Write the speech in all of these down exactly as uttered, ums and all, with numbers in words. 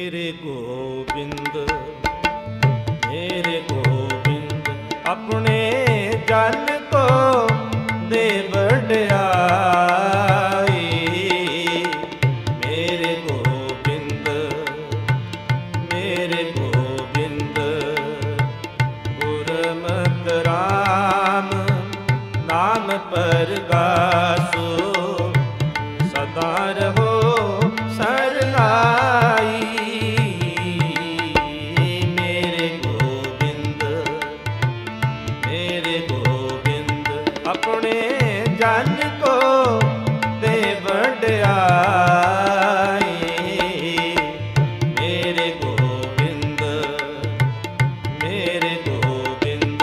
मेरे गोविंद मेरे गोविंद अपने जन को दे वड्याई। मेरे गोविंद मेरे गोविंद गुरमत राम नाम परगासो सदा रहो सरनाई। मेरे गोविंद मेरे गोविंद अपने जन को दे वड्याई। मेरे गोविंद मेरे गोविंद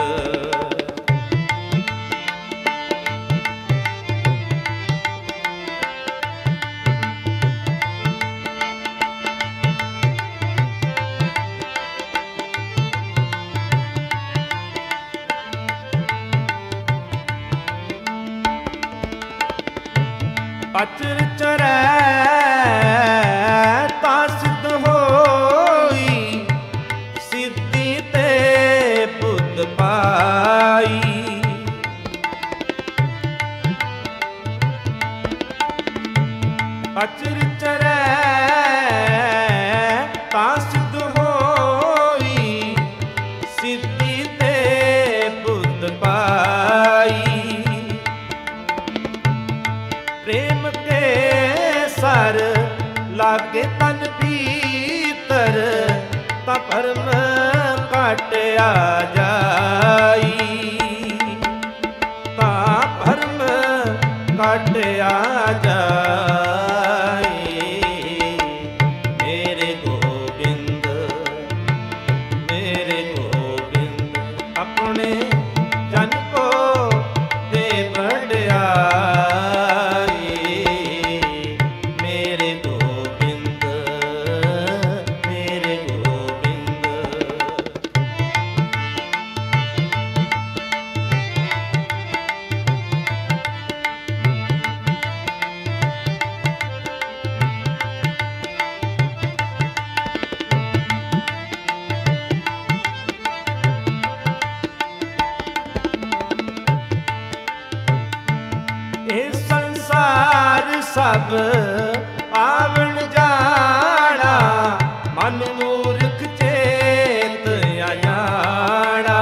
अचर चरै ता सिद्ध होई सिद्धि ते पुत पाई। अचर चरै ता सिद्ध होई सिद्धि ते पुत पाई। प्रेम के सर लागे तन भीतर ता भरम काटिया जाई। ता भरम काटिया जाई। मेरे गोविंद मेरे गोविंद अपने जन को दे वड्याई। मेरे गोविंद मेरे गोविंद ये संसार सब आवण जाना मन मूर्ख चेत अजाना।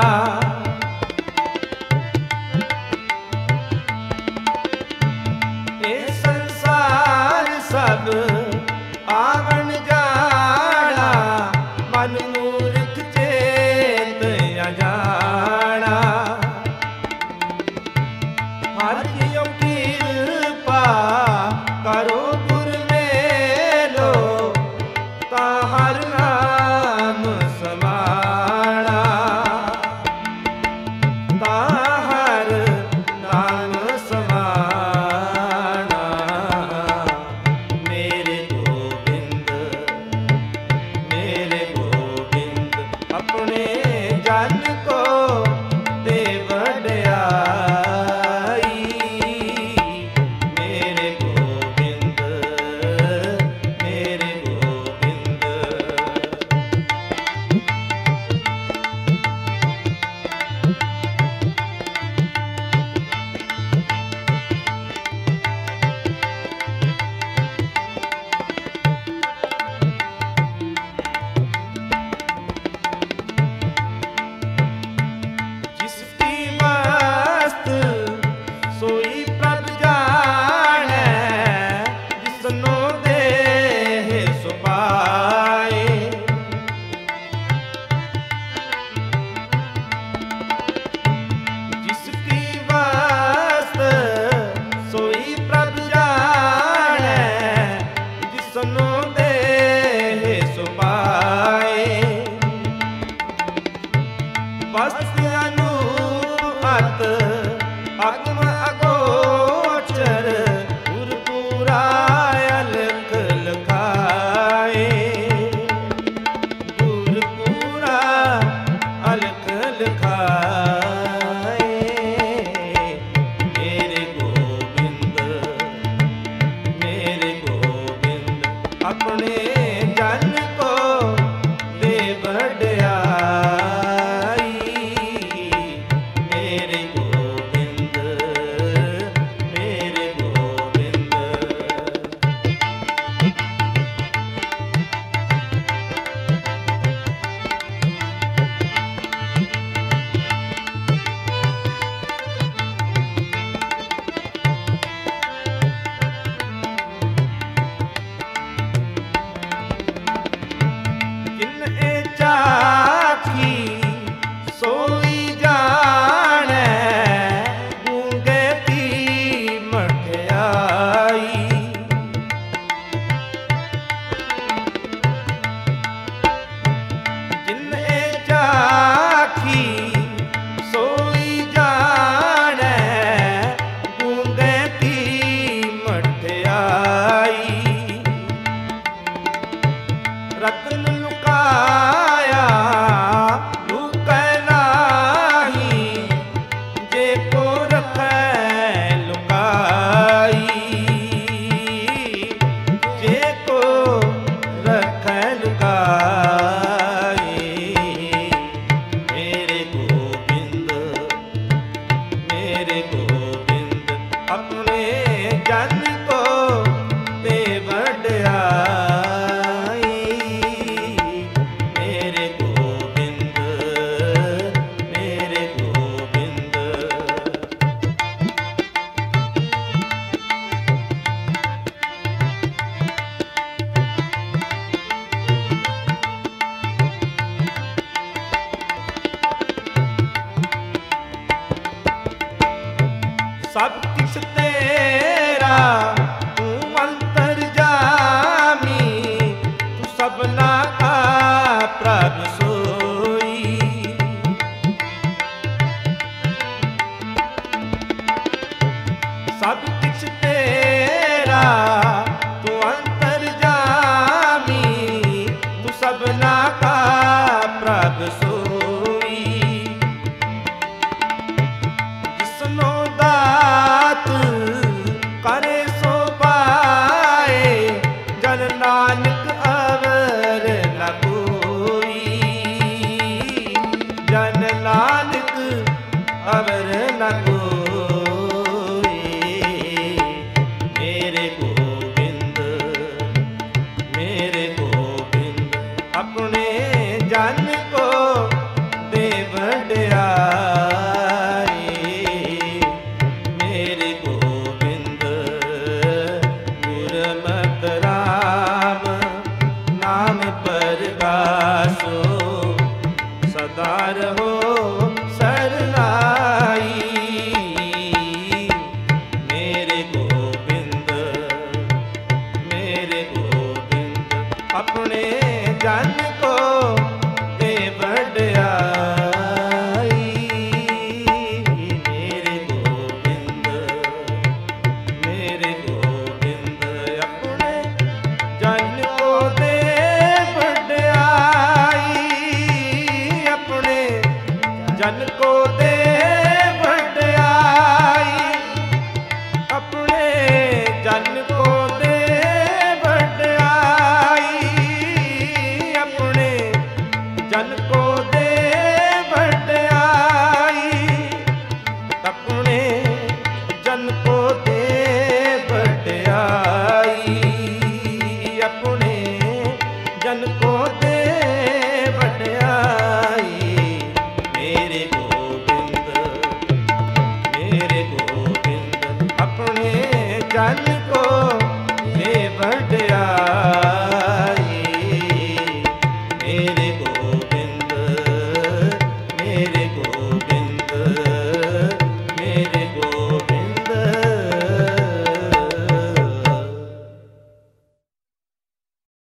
ये संसार सब आवण जाना मन मूर्ख चेत अजाना। हर कियों कृपा करो गुर मेलो ता हर नाम समाना। ता हर नाम समाना। मेरे गोविंद मेरे गोविंद अपने जन को दे वड्याई। मेरे गोविंद मेरे गोविंद जिसकी मस्त सोई प्रभ जाने जिसनो देह सुपाए। जिसकी मस्त सोई प्रभ जाने जिसनो देह सुपाए। वस्त अनूप अत आत्म अगोचर गुरपुरा अलख लखाए। गुरपुरा अलख लखाए। मेरे गोविंद मेरे गोविंद अपने